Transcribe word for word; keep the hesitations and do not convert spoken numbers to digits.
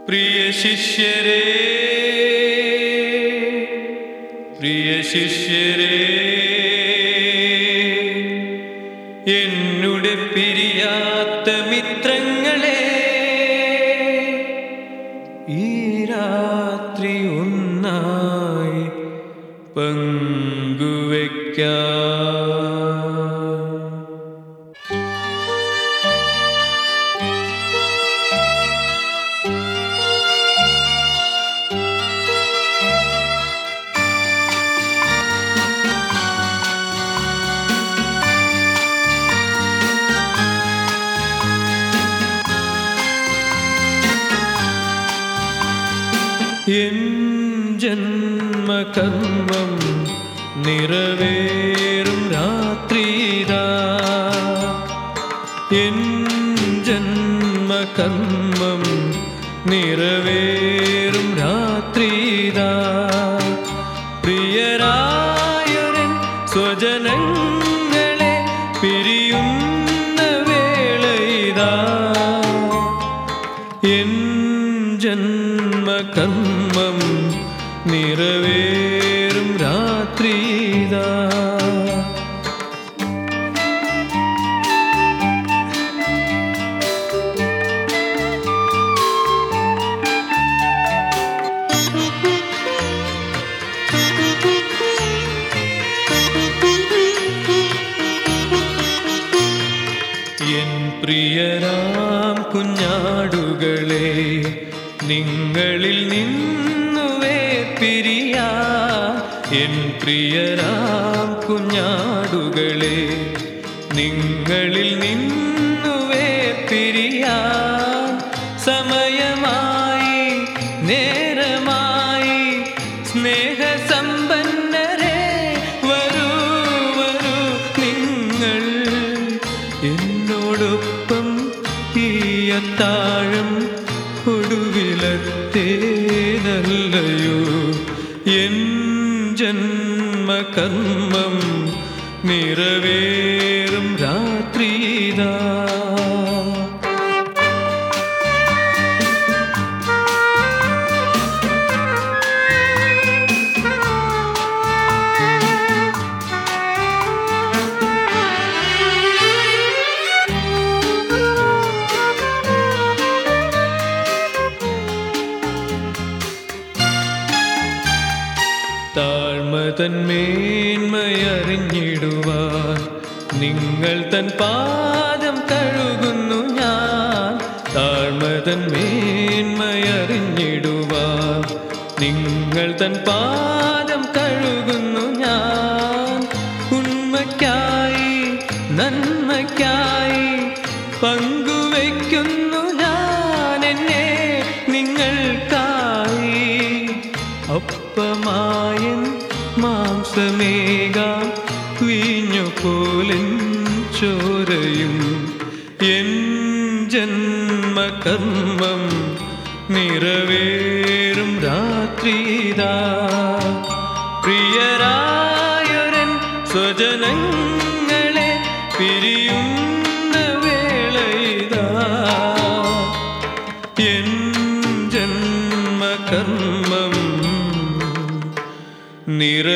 പ്രിയ ശിഷ്യരേ പ്രിയ ശിഷ്യരേ എന്നുടെ പിരിയാത്ത മിത്രങ്ങളെ ഈ രാത്രി ഒന്നായി പങ്കുവയ്ക്കാം. N ജന്മകർമ്മം നിറവേറും രാത്രിയിതാ, N ജന്മകർമ്മം നിറവേറും രാത്രിയിതാ. പ്രിയരായൊരൻ സ്വജനങ്ങളെ പിരിയുന്ന വേളയിതാ, എൻ ജന്മകർമ്മം നിറവേറും രാത്രിയിതാ. എൻ പ്രിയരാം കുഞ്ഞാടുകളെ, നിങ്ങളിൽ നിന്നു വേർപിരിയാൻ, എൻ പ്രിയരാം കുഞ്ഞാടുകളെ, നിങ്ങളിൽ നിന്നു വേർപിരിയാൻ സമയമായി നേരമായി. സ്നേഹസമ്പന്നരെ വരൂ വരൂ നിങ്ങൾ എന്നോടൊപ്പം ഈ അത്താഴം ഒടുവിലത്തേതല്ലയോ. എൻ ജന്മകർമ്മം നിറവേറും രാത്രിയിതാ. താഴ്മതൻ മേന്മയറിഞ്ഞിടുവാൻ നിങ്ങൾ തൻ പാദം കഴുകുന്നു ഞാൻ. താഴ്മതൻ മേന്മയറിഞ്ഞിടുവാൻ നിങ്ങൾ തൻ പാദം കഴുകുന്നു ഞാൻ. ഉണ്മയ്ക്കായി നന്മയ്ക്കായി പങ്കുവയ്ക്കുന്നു ഞാൻ എന്നെ നിങ്ങൾക്കായി. അപ്പമായൻ മാംസമേകാം വീഞ്ഞു പോലെൻ ചോരയും, എൻ ജന്മകർമ്മം നിറവേറും രാത്രിയിതാ. പ്രിയരായൊരൻ സ്വജനങ്ങളെ പിരിയുന്ന വേളയിതാ, എൻ ജന്മകർമ്മം നിറ